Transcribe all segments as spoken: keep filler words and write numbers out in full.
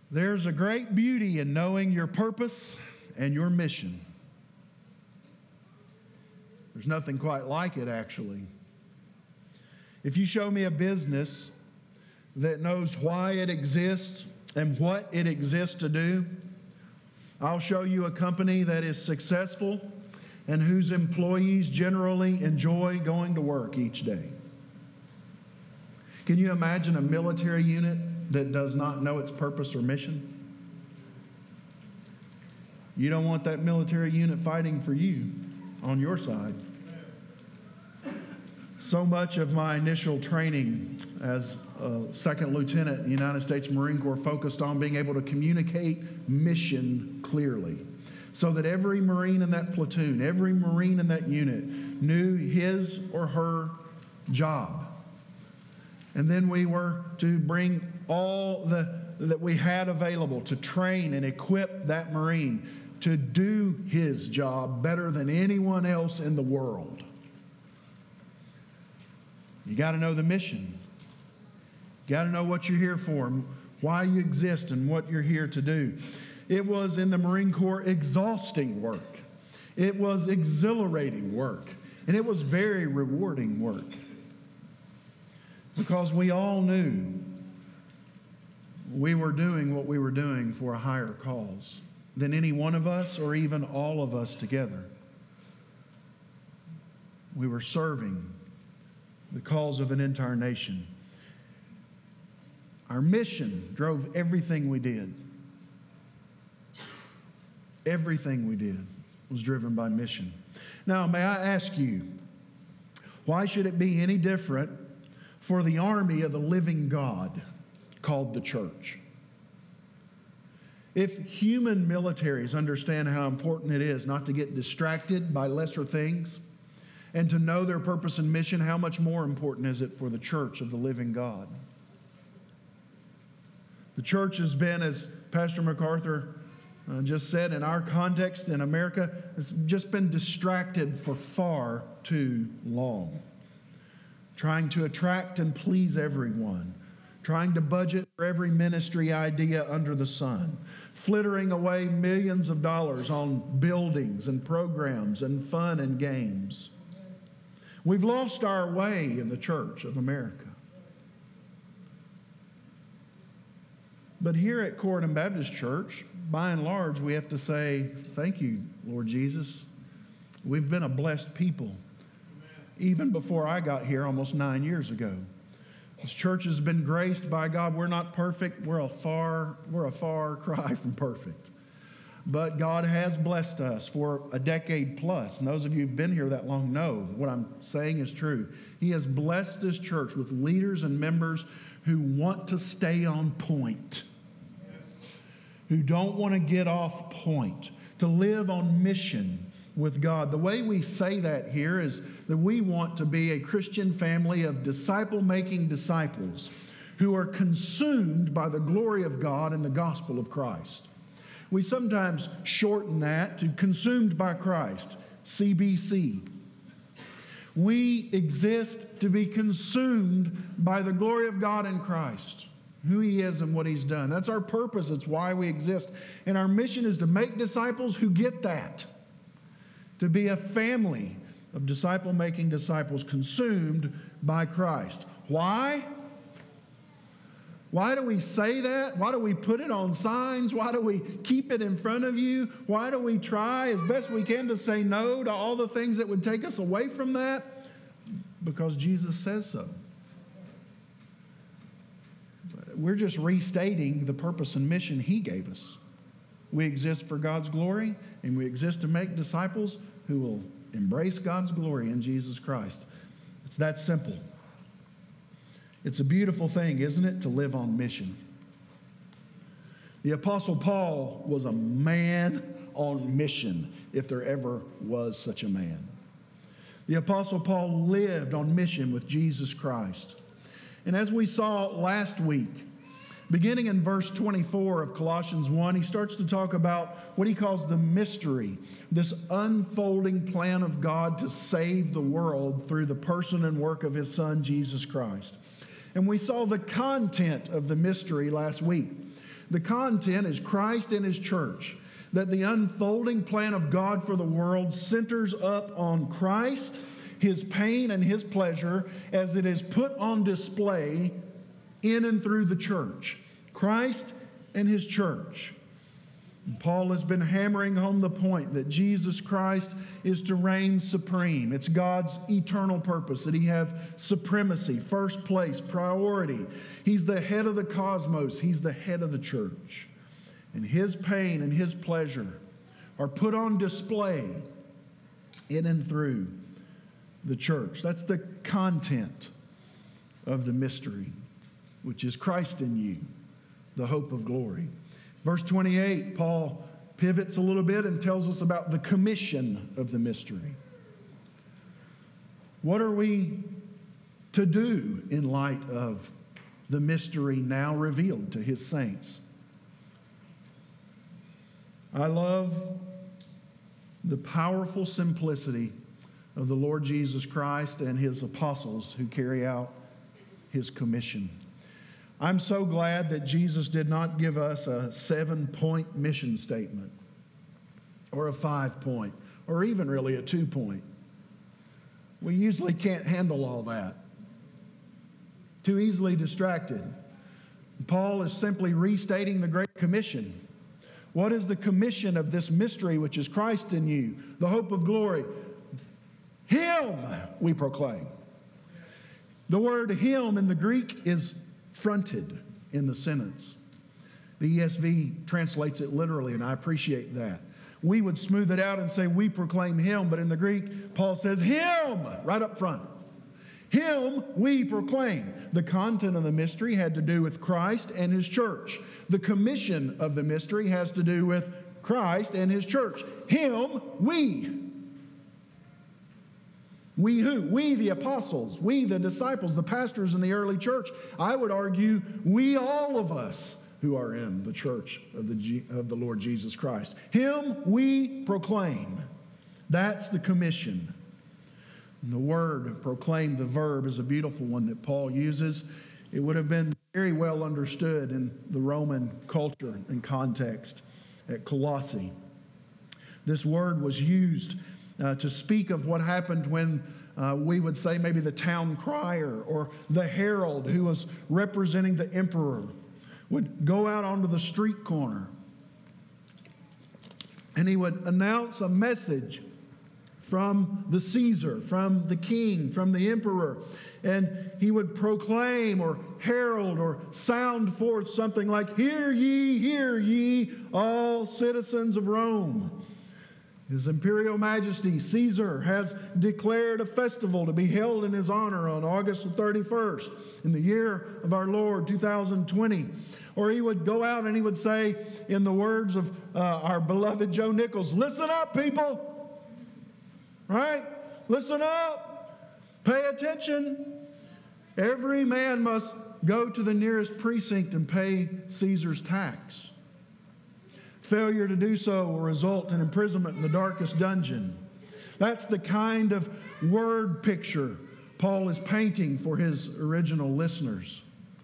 There's a great beauty in knowing your purpose and your mission. There's nothing quite like it, actually. If you show me a business that knows why it exists and what it exists to do, I'll show you a company that is successful and whose employees generally enjoy going to work each day. Can you imagine a military unit that does not know its purpose or mission? You don't want that military unit fighting for you on your side. So much of my initial training as a second lieutenant in the United States Marine Corps focused on being able to communicate mission clearly, so that every Marine in that platoon, every Marine in that unit knew his or her job. And then we were to bring all the that we had available to train and equip that Marine to do his job better than anyone else in the world. You got to know the mission. You got to know what you're here for, why you exist, and what you're here to do. It was in the Marine Corps exhausting work. It was exhilarating work. And it was very rewarding work. Because we all knew we were doing what we were doing for a higher cause than any one of us or even all of us together. We were serving the cause of an entire nation. Our mission drove everything we did. Everything we did was driven by mission. Now, may I ask you, why should it be any different for the army of the living God called the church? If human militaries understand how important it is not to get distracted by lesser things and to know their purpose and mission, how much more important is it for the church of the living God? The church has been, as Pastor MacArthur uh, just said, in our context in America, has just been distracted for far too long. Trying to attract and please everyone. Trying to budget for every ministry idea under the sun. Flittering away millions of dollars on buildings and programs and fun and games. We've lost our way in the church of America. But here at Corydon Baptist Church, by and large, we have to say, thank you, Lord Jesus. We've been a blessed people. Even before I got here almost nine years ago. This church has been graced by God. We're not perfect. We're a far, we're a far cry from perfect. But God has blessed us for a decade plus. And those of you who've been here that long know what I'm saying is true. He has blessed this church with leaders and members who want to stay on point. Who don't want to get off point. To live on mission with God. The way we say that here is that we want to be a Christian family of disciple-making disciples who are consumed by the glory of God and the gospel of Christ. We sometimes shorten that to consumed by Christ, C B C. We exist to be consumed by the glory of God in Christ, who He is and what He's done. That's our purpose. It's why we exist. And our mission is to make disciples who get that. To be a family of disciple-making disciples consumed by Christ. Why? Why do we say that? Why do we put it on signs? Why do we keep it in front of you? Why do we try as best we can to say no to all the things that would take us away from that? Because Jesus says so. We're just restating the purpose and mission He gave us. We exist for God's glory, and we exist to make disciples who will embrace God's glory in Jesus Christ. It's that simple. It's a beautiful thing, isn't it, to live on mission. The Apostle Paul was a man on mission, if there ever was such a man. The Apostle Paul lived on mission with Jesus Christ. And as we saw last week, beginning in verse twenty-four of Colossians one, he starts to talk about what he calls the mystery, this unfolding plan of God to save the world through the person and work of His Son, Jesus Christ. And we saw the content of the mystery last week, The content is Christ and His church. That the unfolding plan of God for the world centers up on Christ, His pain and His pleasure as it is put on display in and through the church. Christ and His church. And Paul has been hammering home the point that Jesus Christ is to reign supreme. It's God's eternal purpose that He have supremacy, first place, priority. He's the head of the cosmos. He's the head of the church. And His pain and His pleasure are put on display in and through the church. That's the content of the mystery, which is Christ in you, the hope of glory. Verse twenty-eight, Paul pivots a little bit and tells us about the commission of the mystery. What are we to do in light of the mystery now revealed to His saints? I love the powerful simplicity of the Lord Jesus Christ and His apostles who carry out His commission. I'm so glad that Jesus did not give us a seven-point mission statement or a five-point or even really a two-point. We usually can't handle all that. Too easily distracted. Paul is simply restating the Great Commission. What is the commission of this mystery, which is Christ in you, the hope of glory? Him we proclaim. The word Him in the Greek is fronted in the sentence. The E S V translates it literally, and I appreciate that. We would smooth it out and say we proclaim Him, but in the Greek, Paul says Him right up front. Him we proclaim. The content of the mystery had to do with Christ and His church. The commission of the mystery has to do with Christ and His church. Him we. We who? We the apostles, we the disciples, the pastors in the early church. I would argue we all of us who are in the church of the, G, of the Lord Jesus Christ. Him we proclaim. That's the commission. And the word proclaim, the verb, is a beautiful one that Paul uses. It would have been very well understood in the Roman culture and context at Colossae. This word was used Uh, to speak of what happened when uh, we would say maybe the town crier or the herald who was representing the emperor would go out onto the street corner and he would announce a message from the Caesar, from the king, from the emperor, and he would proclaim or herald or sound forth something like, "Hear ye, hear ye, all citizens of Rome. His Imperial Majesty Caesar has declared a festival to be held in his honor on August the thirty-first in the year of our Lord two thousand twenty. Or he would go out and he would say, in the words of uh, our beloved Joe Nichols, "Listen up, people." Right? Listen up. Pay attention. Every man must go to the nearest precinct and pay Caesar's tax. Failure to do so will result in imprisonment in the darkest dungeon. That's the kind of word picture Paul is painting for his original listeners.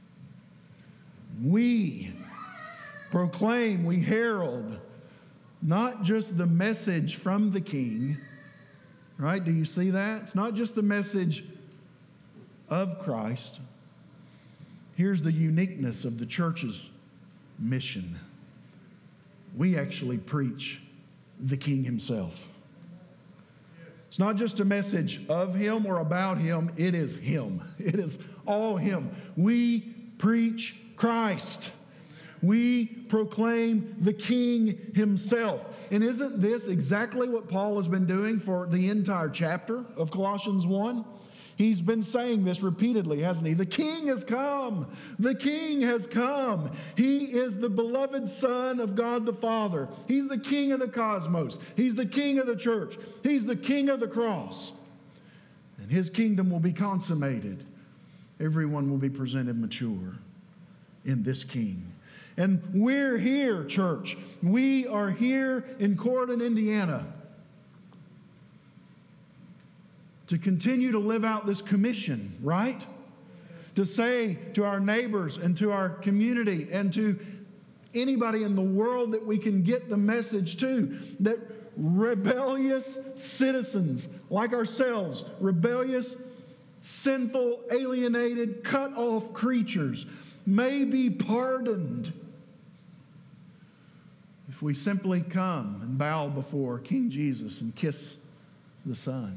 We proclaim, we herald, not just the message from the king, right? Do you see that? It's not just the message of Christ. Here's the uniqueness of the church's mission. We actually preach the King Himself. It's not just a message of Him or about Him. It is Him. It is all Him. We preach Christ. We proclaim the King Himself. And isn't this exactly what Paul has been doing for the entire chapter of Colossians one? He's been saying this repeatedly, hasn't he? The King has come. The King has come. He is the beloved Son of God the Father. He's the King of the cosmos. He's the King of the church. He's the King of the cross. And His kingdom will be consummated. Everyone will be presented mature in this King. And we're here, church. We are here in Corydon, Indiana, to continue to live out this commission, right? To say to our neighbors and to our community and to anybody in the world that we can get the message to, that rebellious citizens like ourselves, rebellious, sinful, alienated, cut off creatures may be pardoned if we simply come and bow before King Jesus and kiss the Son.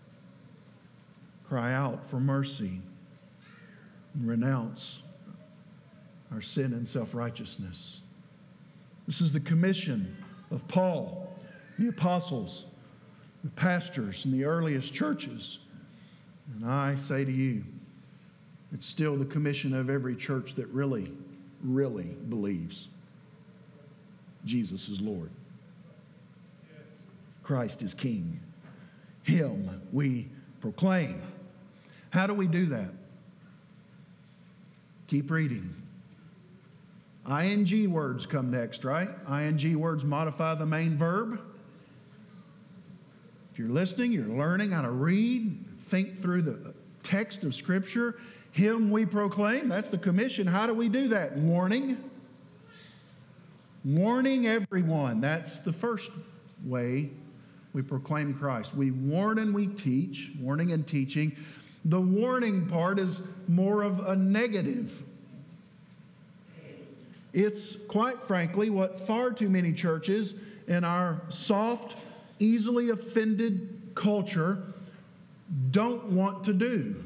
Cry out for mercy and renounce our sin and self-righteousness. This is the commission of Paul, the apostles, the pastors in the earliest churches. And I say to you, it's still the commission of every church that really, really believes Jesus is Lord. Christ is King. Him we proclaim. How do we do that? Keep reading. I N G words come next, right? I N G words modify the main verb. If you're listening, you're learning how to read, think through the text of Scripture. Him we proclaim. That's the commission. How do we do that? Warning. Warning everyone. That's the first way we proclaim Christ. We warn and we teach. Warning and teaching. The warning part is more of a negative. It's, quite frankly, what far too many churches in our soft, easily offended culture don't want to do.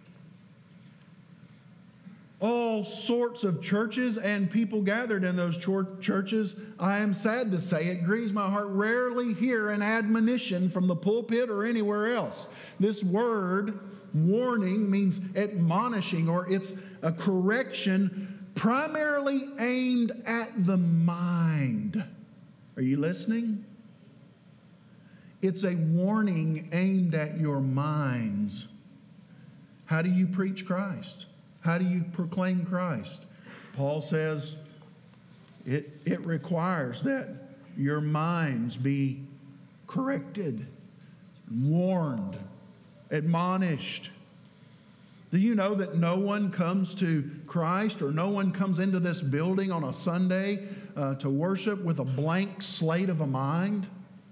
All sorts of churches and people gathered in those churches, I am sad to say, it grieves my heart, rarely hear an admonition from the pulpit or anywhere else. This word, warning, means admonishing, or it's a correction primarily aimed at the mind. Are you listening? It's a warning aimed at your minds. How do you preach Christ? How do you proclaim Christ? Paul says it, it requires that your minds be corrected, warned, admonished. Do you know that no one comes to Christ, or no one comes into this building on a Sunday uh, to worship with a blank slate of a mind?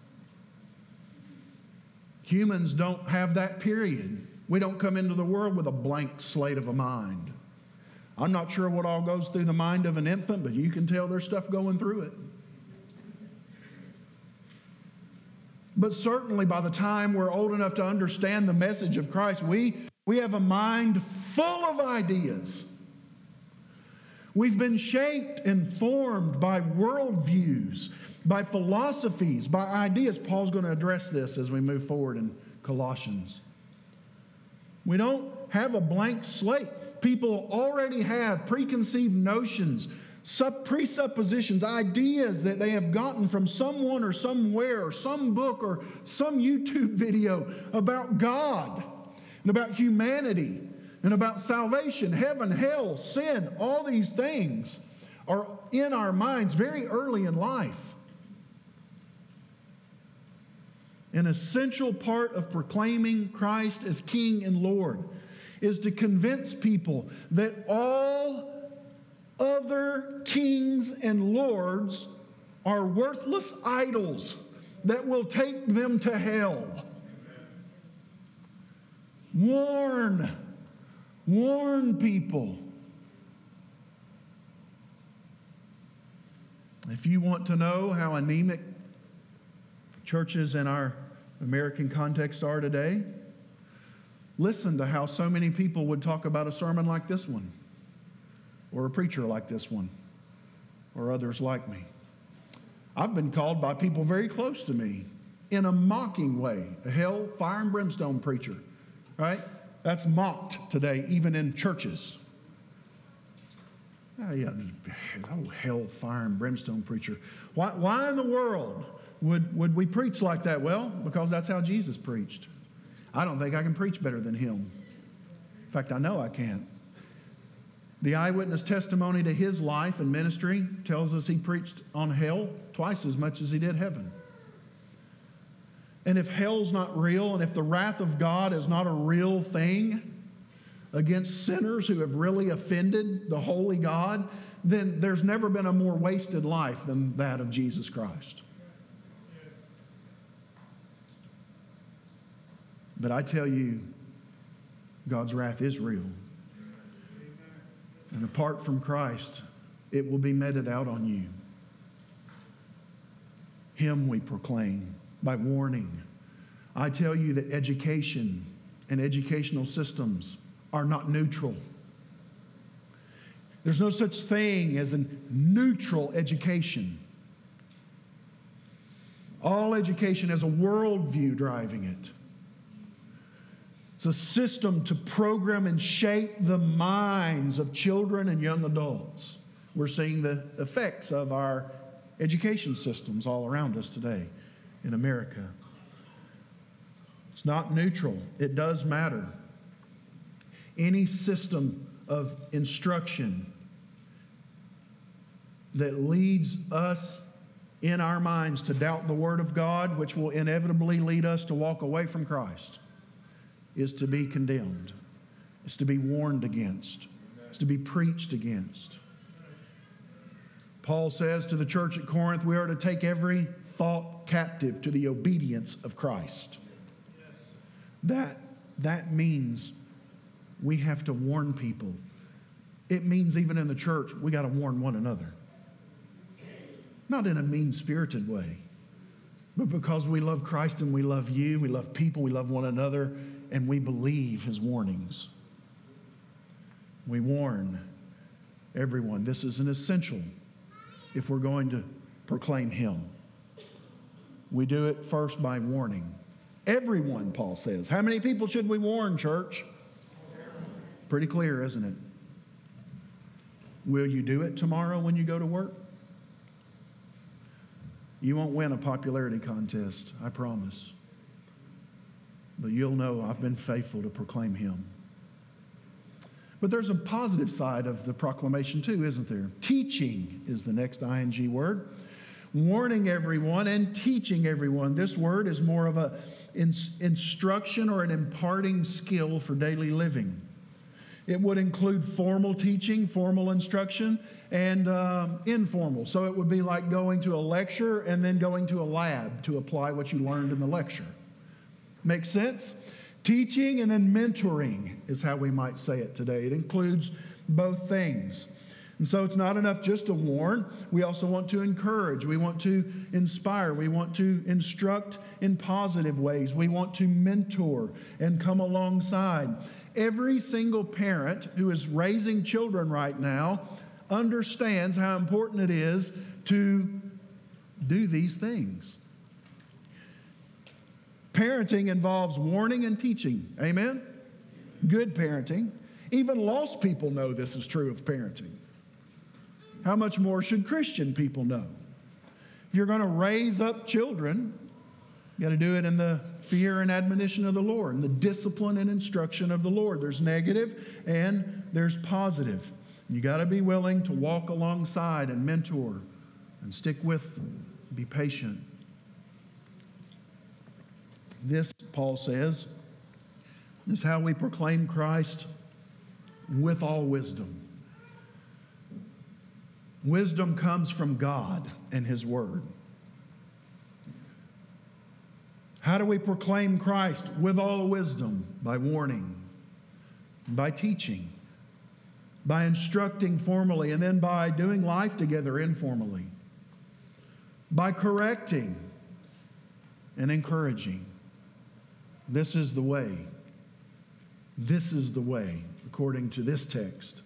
Humans don't have that period. We don't come into the world with a blank slate of a mind. I'm not sure what all goes through the mind of an infant, but you can tell there's stuff going through it. But certainly by the time we're old enough to understand the message of Christ, we, we have a mind full of ideas. We've been shaped and formed by worldviews, by philosophies, by ideas. Paul's going to address this as we move forward in Colossians. We don't have a blank slate. People already have preconceived notions, sub presuppositions, ideas that they have gotten from someone or somewhere or some book or some YouTube video about God and about humanity and about salvation, heaven, hell, sin. All these things are in our minds very early in life. An essential part of proclaiming Christ as King and Lord is to convince people that all other kings and lords are worthless idols that will take them to hell. Warn, warn people. If you want to know how anemic churches in our American context are today, listen to how so many people would talk about a sermon like this one, or a preacher like this one, or others like me. I've been called by people very close to me in a mocking way, a hell, fire, and brimstone preacher, right? That's mocked today, even in churches. Oh, yeah, oh, hell, fire, and brimstone preacher. Why, why in the world would, would we preach like that? Well, because that's how Jesus preached. I don't think I can preach better than him. In fact, I know I can't. The eyewitness testimony to his life and ministry tells us he preached on hell twice as much as he did heaven. And if hell's not real, and if the wrath of God is not a real thing against sinners who have really offended the holy God, then there's never been a more wasted life than that of Jesus Christ. But I tell you, God's wrath is real. And apart from Christ, it will be meted out on you. Him we proclaim by warning. I tell you that education and educational systems are not neutral. There's no such thing as a neutral education. All education has a worldview driving it. It's a system to program and shape the minds of children and young adults. We're seeing the effects of our education systems all around us today in America. It's not neutral. It does matter. Any system of instruction that leads us in our minds to doubt the Word of God, which will inevitably lead us to walk away from Christ, is to be condemned. It's to be warned against. It's to be preached against. Paul says to the church at Corinth, we are to take every thought captive to the obedience of Christ. That, that means we have to warn people. It means even in the church, we got to warn one another. Not in a mean-spirited way, but because we love Christ and we love you, we love people, we love one another, and we believe His warnings. We warn everyone. This is an essential if we're going to proclaim Him. We do it first by warning. Everyone, Paul says. How many people should we warn, church? Pretty clear, isn't it? Will you do it tomorrow when you go to work? You won't win a popularity contest, I promise. But you'll know I've been faithful to proclaim Him. But there's a positive side of the proclamation too, isn't there? Teaching is the next I N G word. Warning everyone and teaching everyone. This word is more of a in, instruction or an imparting skill for daily living. It would include formal teaching, formal instruction, and uh, informal. So it would be like going to a lecture and then going to a lab to apply what you learned in the lecture. Make sense? Teaching and then mentoring is how we might say it today. It includes both things. And so it's not enough just to warn. We also want to encourage. We want to inspire. We want to instruct in positive ways. We want to mentor and come alongside. Every single parent who is raising children right now understands how important it is to do these things. Parenting involves warning and teaching. Amen? Good parenting. Even lost people know this is true of parenting. How much more should Christian people know? If you're going to raise up children, you got to do it in the fear and admonition of the Lord, and the discipline and instruction of the Lord. There's negative and there's positive. You got to be willing to walk alongside and mentor and stick with them, be patient. This, Paul says, is how we proclaim Christ with all wisdom. Wisdom comes from God and His Word. How do we proclaim Christ with all wisdom? By warning, by teaching, by instructing formally, and then by doing life together informally, by correcting and encouraging. This is the way. This is the way, according to this text,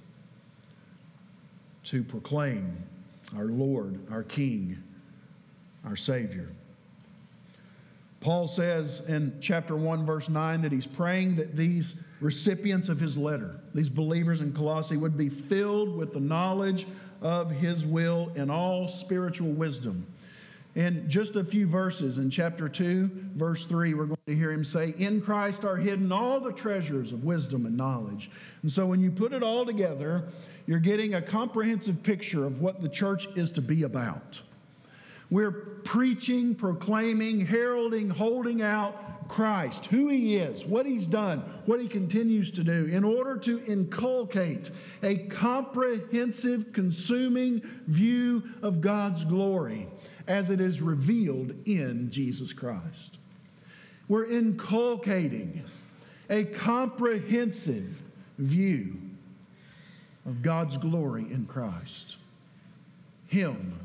to proclaim our Lord, our King, our Savior. Paul says in chapter one, verse nine, that he's praying that these recipients of his letter, these believers in Colossae, would be filled with the knowledge of His will and all spiritual wisdom. In just a few verses, in chapter two, verse three, we're going to hear him say, in Christ are hidden all the treasures of wisdom and knowledge. And so when you put it all together, you're getting a comprehensive picture of what the church is to be about. We're preaching, proclaiming, heralding, holding out Christ, who He is, what He's done, what He continues to do, in order to inculcate a comprehensive, consuming view of God's glory as it is revealed in Jesus Christ. We're inculcating a comprehensive view of God's glory in Christ. Him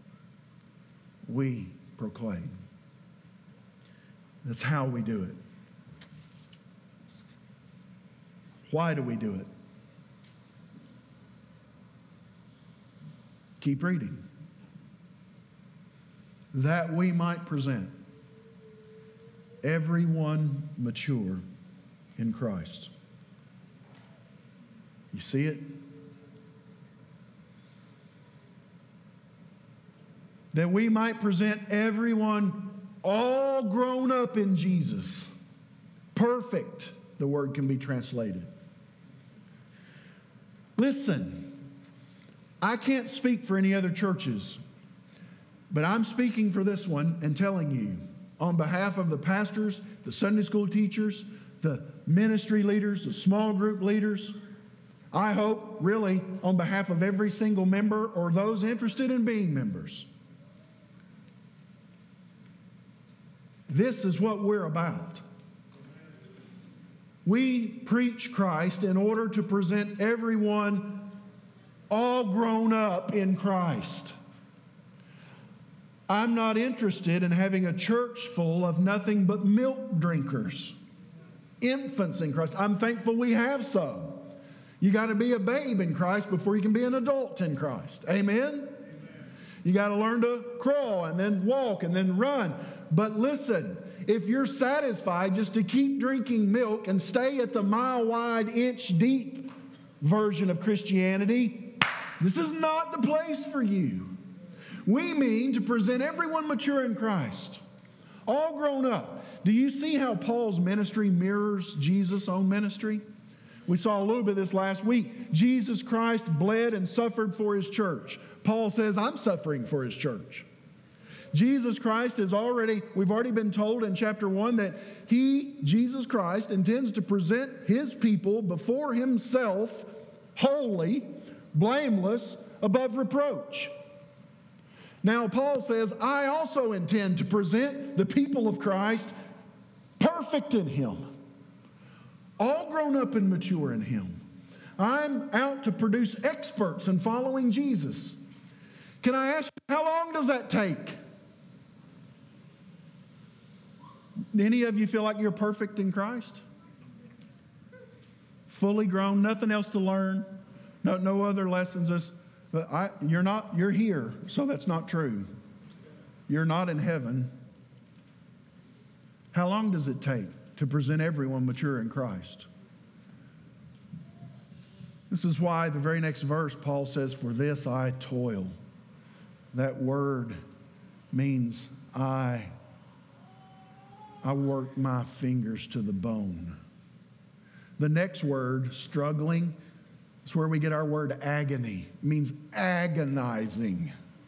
we proclaim. That's how we do it. Why do we do it? Keep reading. That we might present everyone mature in Christ. You see it? That we might present everyone all grown up in Jesus. Perfect, the word can be translated. Listen, I can't speak for any other churches, but I'm speaking for this one and telling you, on behalf of the pastors, the Sunday school teachers, the ministry leaders, the small group leaders, I hope, really, on behalf of every single member or those interested in being members, this is what we're about. We preach Christ in order to present everyone all grown up in Christ. I'm not interested in having a church full of nothing but milk drinkers, infants in Christ. I'm thankful we have some. You got to be a babe in Christ before you can be an adult in Christ. Amen? Amen. You got to learn to crawl and then walk and then run. But listen, if you're satisfied just to keep drinking milk and stay at the mile-wide, inch-deep version of Christianity, this is not the place for you. We mean to present everyone mature in Christ, all grown up. Do you see how Paul's ministry mirrors Jesus' own ministry? We saw a little bit of this last week. Jesus Christ bled and suffered for His church. Paul says, I'm suffering for His church. Jesus Christ is already, we've already been told in chapter one that He, Jesus Christ, intends to present His people before Himself holy, blameless, above reproach. Now, Paul says, I also intend to present the people of Christ perfect in Him, all grown up and mature in Him. I'm out to produce experts in following Jesus. Can I ask you, how long does that take? Any of you feel like you're perfect in Christ? Fully grown, nothing else to learn, no, no other lessons. Just, but I, you're not, you're here, so that's not true. You're not in heaven. How long does it take to present everyone mature in Christ? This is why the very next verse, Paul says, for this I toil. That word means I, I work my fingers to the bone. The next word, struggling, is where we get our word agony. It means agonizing.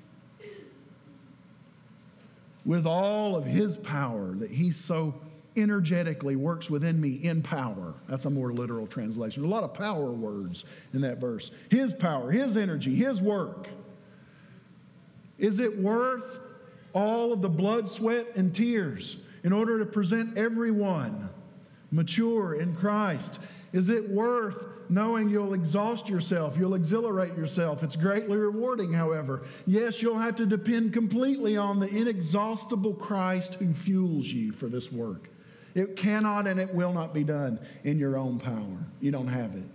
With all of His power that He so energetically works within me in power. That's a more literal translation. There's a lot of power words in that verse. His power, His energy, His work. Is it worth all of the blood, sweat, and tears in order to present everyone mature in Christ? Is it worth knowing you'll exhaust yourself, you'll exhilarate yourself? It's greatly rewarding, however. Yes, you'll have to depend completely on the inexhaustible Christ who fuels you for this work. It cannot and it will not be done in your own power. You don't have it.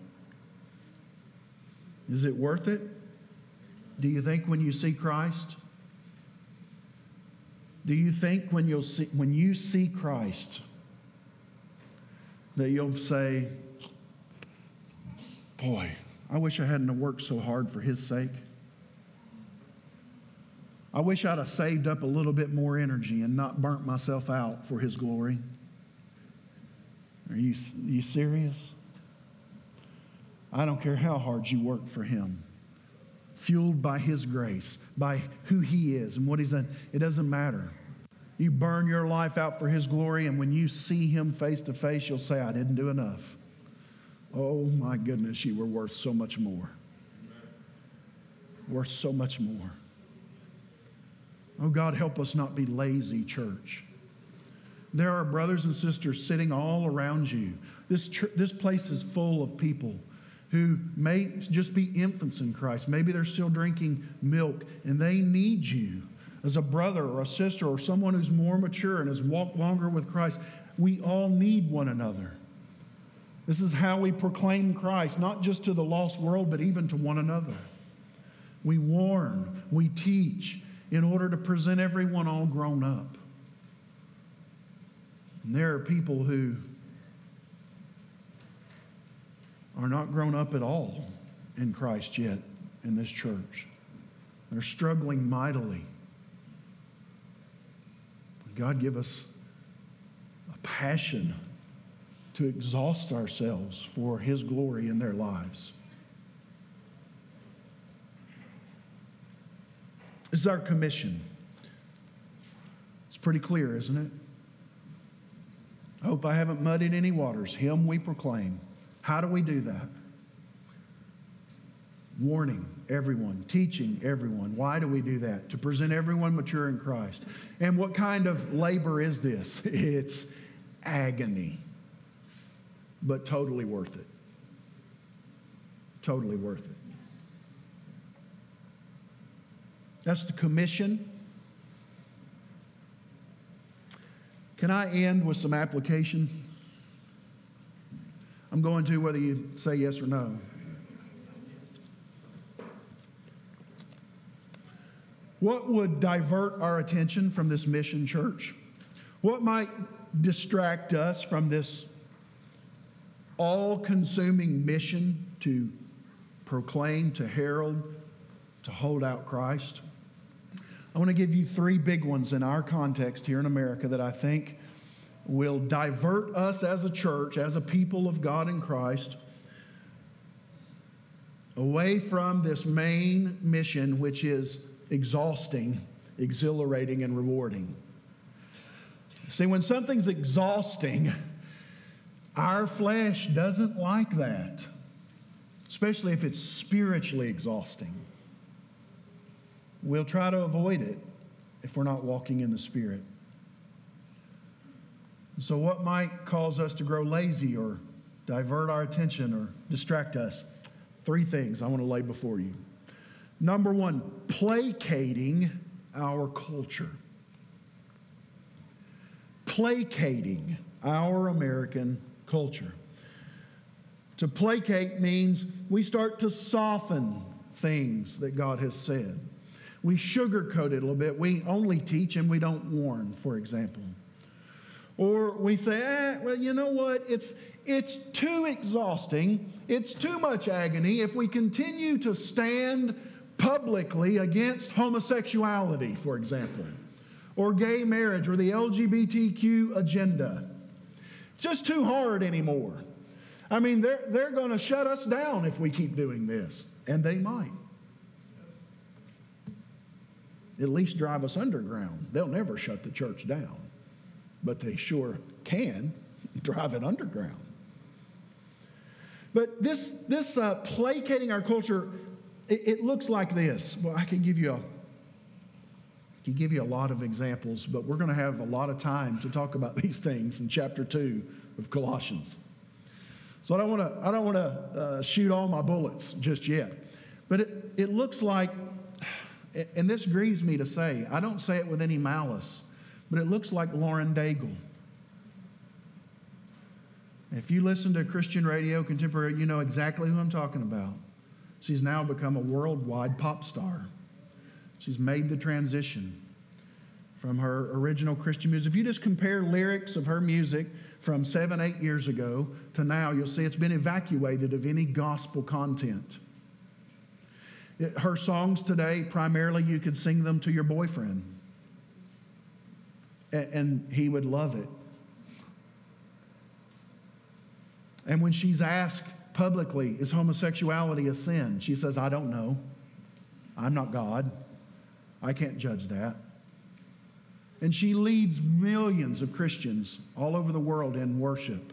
Is it worth it? Do you think when you see Christ? Do you think when you'll see when you see Christ that you'll say, boy, I wish I hadn't worked so hard for His sake. I wish I'd have saved up a little bit more energy and not burnt myself out for His glory. Are you, are you serious? I don't care how hard you work for Him. Fueled by His grace, by who He is and what He's done. It doesn't matter. You burn your life out for His glory, and when you see Him face to face, you'll say, I didn't do enough. Oh my goodness, you were worth so much more. Worth so much more. Oh God, help us not be lazy, church. There are brothers and sisters sitting all around you. This, ch- this place is full of people who may just be infants in Christ. Maybe they're still drinking milk, and they need you as a brother or a sister or someone who's more mature and has walked longer with Christ. We all need one another. This is how we proclaim Christ, not just to the lost world, but even to one another. We warn, we teach in order to present everyone all grown up. And there are people who are not grown up at all in Christ yet in this church. They're struggling mightily. God, give us a passion to exhaust ourselves for His glory in their lives. This is our commission. It's pretty clear, isn't it? I hope I haven't muddied any waters. Him we proclaim. How do we do that? Warning everyone, teaching everyone. Why do we do that? To present everyone mature in Christ. And what kind of labor is this? It's agony, but totally worth it. Totally worth it. That's the commission. Can I end with some application? I'm going to, whether you say yes or no. What would divert our attention from this mission, church? What might distract us from this all-consuming mission to proclaim, to herald, to hold out Christ? I want to give you three big ones in our context here in America that I think will divert us as a church, as a people of God in Christ, away from this main mission, which is exhausting, exhilarating, and rewarding. See, when something's exhausting, our flesh doesn't like that, especially if it's spiritually exhausting. We'll try to avoid it if we're not walking in the Spirit. So what might cause us to grow lazy or divert our attention or distract us? Three things I want to lay before you. Number one, placating our culture. Placating our American culture. To placate means we start to soften things that God has said. We sugarcoat it a little bit. We only teach and we don't warn, for example. Or we say, eh, well, you know what? It's, it's too exhausting. It's too much agony if we continue to stand publicly against homosexuality, for example, or gay marriage, or the L G B T Q agenda. It's just too hard anymore. I mean, they're, they're going to shut us down if we keep doing this, and they might. At least drive us underground. They'll never shut the church down, but they sure can drive it underground. But this, this uh, placating our culture, it, it looks like this. Well, I can give you a, I can give you a lot of examples, but we're going to have a lot of time to talk about these things in chapter two of Colossians. So I don't want to I don't want to uh, shoot all my bullets just yet. But it, it looks like, and this grieves me to say, I don't say it with any malice, but it looks like Lauren Daigle. If you listen to Christian radio, contemporary, you know exactly who I'm talking about. She's now become a worldwide pop star. She's made the transition from her original Christian music. If you just compare lyrics of her music from seven, eight years ago to now, you'll see it's been evacuated of any gospel content. It, her songs today, primarily you could sing them to your boyfriend, and, and he would love it. And when she's asked publicly, is homosexuality a sin? She says, I don't know. I'm not God. I can't judge that. And she leads millions of Christians all over the world in worship.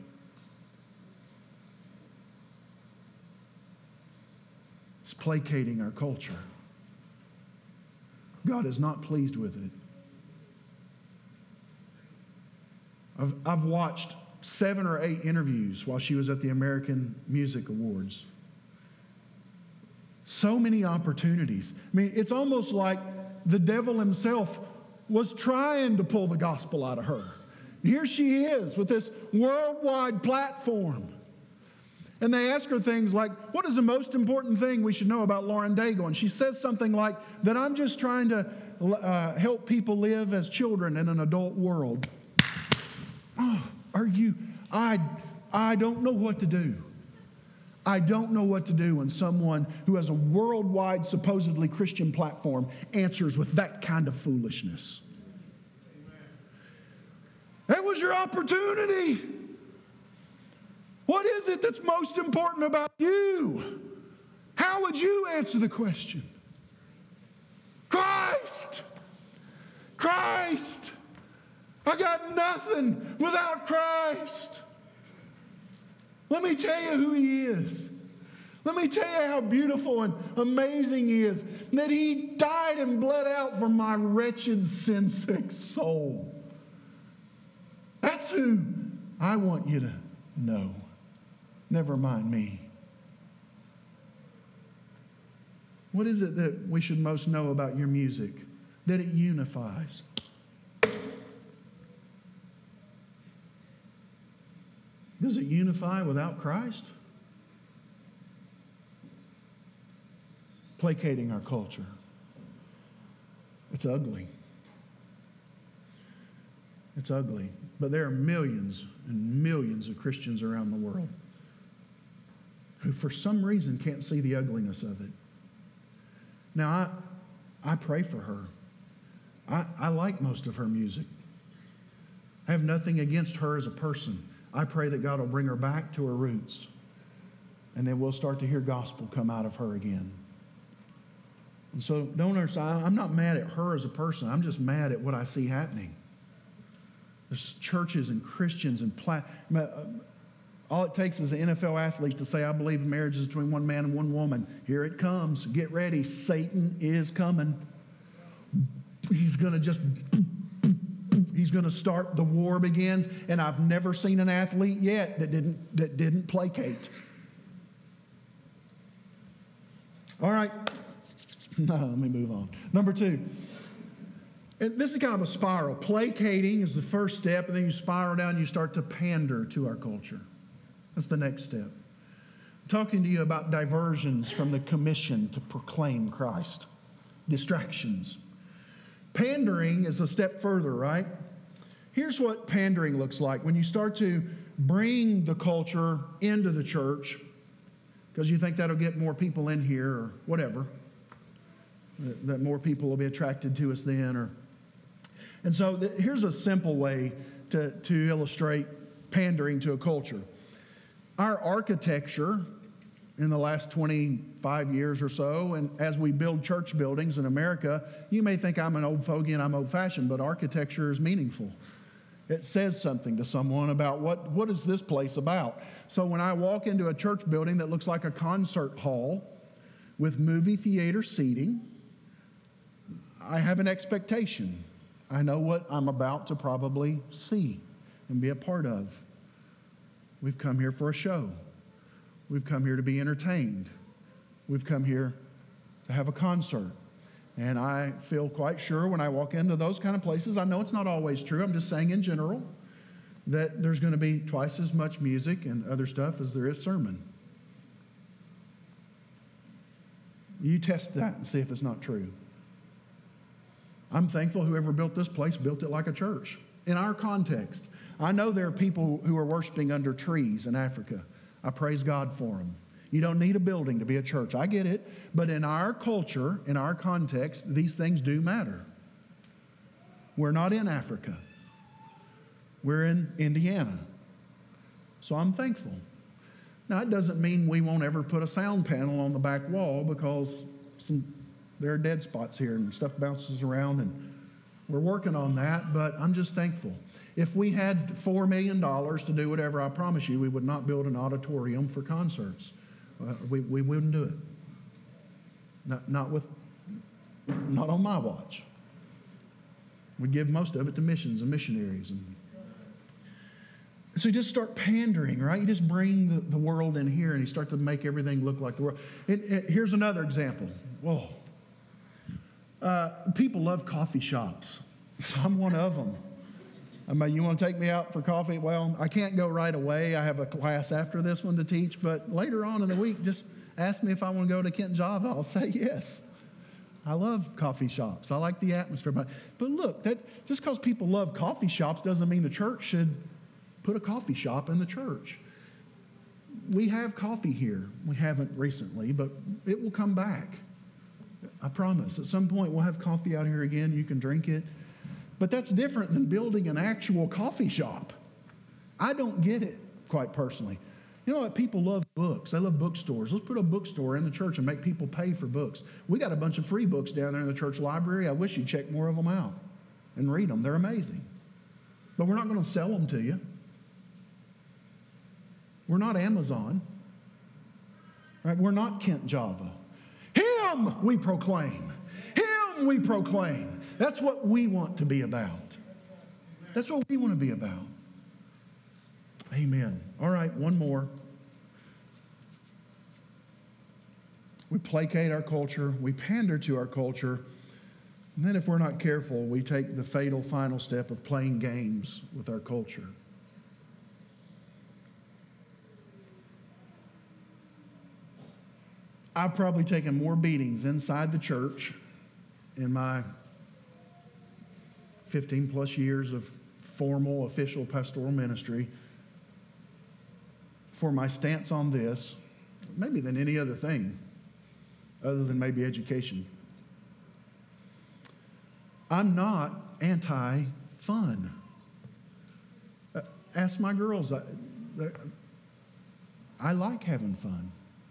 It's placating our culture. God is not pleased with it. I've, I've watched seven or eight interviews while she was at the American Music Awards. So many opportunities. I mean, it's almost like the devil himself was trying to pull the gospel out of her. Here she is with this worldwide platform. And they ask her things like, what is the most important thing we should know about Lauren Daigle? And she says something like, that I'm just trying to uh, help people live as children in an adult world. Oh, are you, I, I don't know what to do. I don't know what to do when someone who has a worldwide, supposedly Christian platform answers with that kind of foolishness. That was your opportunity. What is it that's most important about you? How would you answer the question? Christ! Christ! I got nothing without Christ. Let me tell you who He is. Let me tell you how beautiful and amazing He is. That He died and bled out for my wretched, sin-sick soul. That's who I want you to know. Never mind me. What is it that we should most know about your music? That it unifies. Does it unify without Christ? Placating our culture. It's ugly. It's ugly. But there are millions and millions of Christians around the world who for some reason can't see the ugliness of it. Now, I, I pray for her. I, I like most of her music. I have nothing against her as a person. I pray that God will bring her back to her roots, and then we'll start to hear gospel come out of her again. And so don't understand, I'm not mad at her as a person. I'm just mad at what I see happening. There's churches and Christians and pla- all it takes is an N F L athlete to say, I believe in marriages between one man and one woman. Here it comes. Get ready. Satan is coming. He's going to just, he's going to start, the war begins. And I've never seen an athlete yet that didn't, that didn't placate. All right. No, let me move on. Number two. And this is kind of a spiral. Placating is the first step, and then you spiral down and you start to pander to our culture. That's the next step. I'm talking to you about diversions from the commission to proclaim Christ. Distractions. Pandering is a step further, right? Here's what pandering looks like. When you start to bring the culture into the church, because you think that'll get more people in here or whatever, that more people will be attracted to us then. Or, and so the, here's a simple way to, to illustrate pandering to a culture. Our architecture in the last twenty-five years or so, and as we build church buildings in America, you may think I'm an old fogey and I'm old-fashioned, but architecture is meaningful. It says something to someone about what, what is this place about. So when I walk into a church building that looks like a concert hall with movie theater seating, I have an expectation. I know what I'm about to probably see and be a part of. We've come here for a show. We've come here to be entertained. We've come here to have a concert. And I feel quite sure when I walk into those kind of places, I know it's not always true, I'm just saying in general, that there's going to be twice as much music and other stuff as there is sermon. You test that and see if it's not true. I'm thankful whoever built this place built it like a church. In our context, I know there are people who are worshiping under trees in Africa. I praise God for them. You don't need a building to be a church. I get it. But in our culture, in our context, these things do matter. We're not in Africa. We're in Indiana. So I'm thankful. Now, it doesn't mean we won't ever put a sound panel on the back wall because some, there are dead spots here and stuff bounces around. And We're working on that, but I'm just thankful. If we had four million dollars to do whatever, I promise you, we would not build an auditorium for concerts. Uh, we, we wouldn't do it. Not, not with, not on my watch. We'd give most of it to missions and missionaries. And so you just start pandering, right? You just bring the, the world in here and you start to make everything look like the world. It, it, here's another example. Whoa. Uh, people love coffee shops. I'm one of them. I mean, you want to take me out for coffee? Well, I can't go right away. I have a class after this one to teach, but later on in the week, just ask me if I want to go to Kent Java. I'll say yes. I love coffee shops. I like the atmosphere. But look, that just because people love coffee shops doesn't mean the church should put a coffee shop in the church. We have coffee here. We haven't recently, but it will come back. I promise. At some point, we'll have coffee out here again. You can drink it. But that's different than building an actual coffee shop. I don't get it, quite personally. You know what? People love books. They love bookstores. Let's put a bookstore in the church and make people pay for books. We got a bunch of free books down there in the church library. I wish you'd check more of them out and read them. They're amazing. But we're not going to sell them to you. We're not Amazon. Right? We're not Kent Java. Him we proclaim. Him we proclaim. That's what we want to be about. That's what we want to be about. Amen. All right, one more. We placate our culture. We pander to our culture. And then if we're not careful, we take the fatal final step of playing games with our culture. I've probably taken more beatings inside the church in my fifteen plus years of formal, official pastoral ministry for my stance on this, maybe than any other thing, other than maybe education. I'm not anti-fun. Uh, ask my girls. I, I like having fun.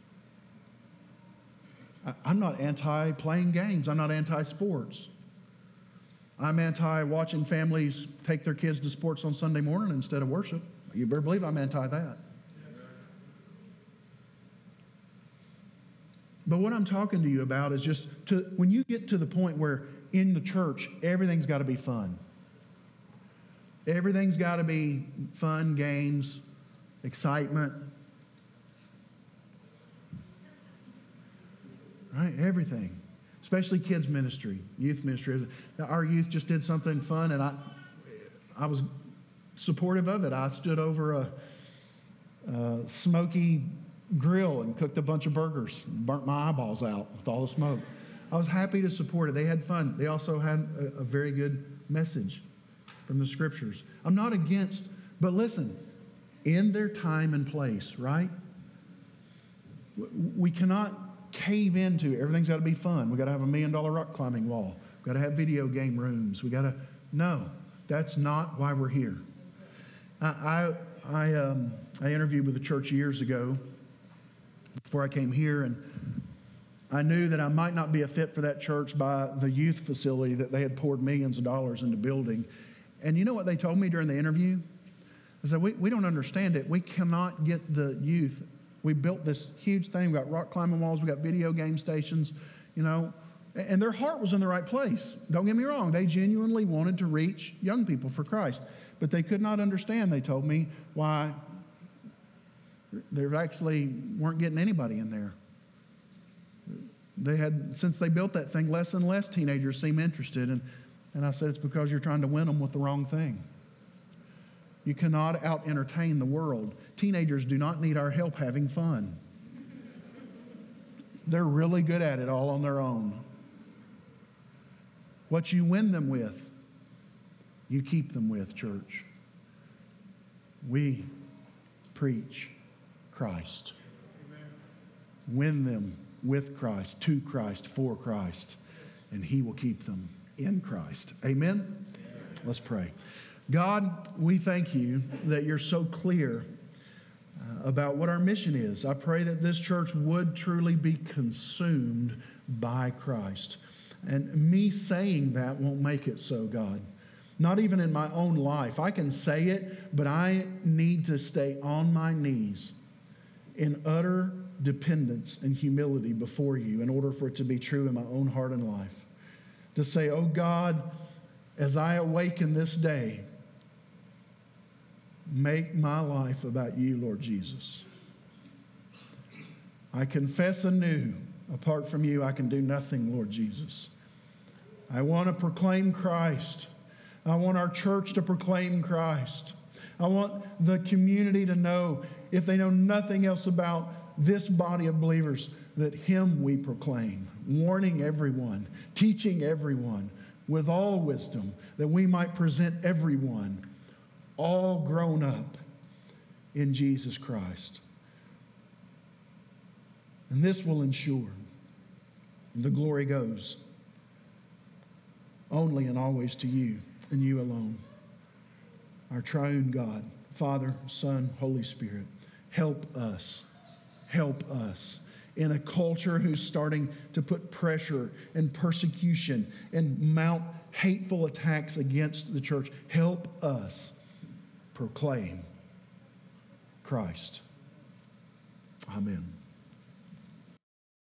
I, I'm not anti-playing games. I'm not anti-sports. I'm anti-watching families take their kids to sports on Sunday morning instead of worship. You better believe I'm anti that. But what I'm talking to you about is just to, when you get to the point where in the church, everything's got to be fun. Everything's got to be fun, games, excitement. Right? Everything. Especially kids ministry, youth ministry. Our youth just did something fun, and I I was supportive of it. I stood over a, a smoky grill and cooked a bunch of burgers and burnt my eyeballs out with all the smoke. I was happy to support it. They had fun. They also had a, a very good message from the scriptures. I'm not against, but listen, in their time and place, right? We cannot cave into everything's got to be fun. We got to have a million dollar rock climbing wall. We got to have video game rooms. We got to no. That's not why we're here. I I I, um, I interviewed with a church years ago before I came here, and I knew that I might not be a fit for that church by the youth facility that they had poured millions of dollars into building. And you know what they told me during the interview? They said, we, we don't understand it. We cannot get the youth. We built this huge thing. We got rock climbing walls. We got video game stations, you know. And their heart was in the right place. Don't get me wrong. They genuinely wanted to reach young people for Christ. But they could not understand, they told me, why they actually weren't getting anybody in there. They had, since they built that thing, less and less teenagers seem interested. And, and I said, it's because you're trying to win them with the wrong thing. You cannot out-entertain the world. Teenagers do not need our help having fun. They're really good at it all on their own. What you win them with, you keep them with, church. We preach Christ. Amen. Win them with Christ, to Christ, for Christ, and He will keep them in Christ. Amen? Amen. Let's pray. God, we thank you that you're so clear uh, about what our mission is. I pray that this church would truly be consumed by Christ. And me saying that won't make it so, God. Not even in my own life. I can say it, but I need to stay on my knees in utter dependence and humility before you in order for it to be true in my own heart and life. To say, oh God, as I awaken this day, make my life about you, Lord Jesus. I confess anew, apart from you, I can do nothing, Lord Jesus. I want to proclaim Christ. I want our church to proclaim Christ. I want the community to know, if they know nothing else about this body of believers, that Him we proclaim, warning everyone, teaching everyone with all wisdom, that we might present everyone all grown up in Jesus Christ. And this will ensure the glory goes only and always to you and you alone. Our triune God, Father, Son, Holy Spirit, help us, help us in a culture who's starting to put pressure and persecution and mount hateful attacks against the church. Help us proclaim Christ. Amen.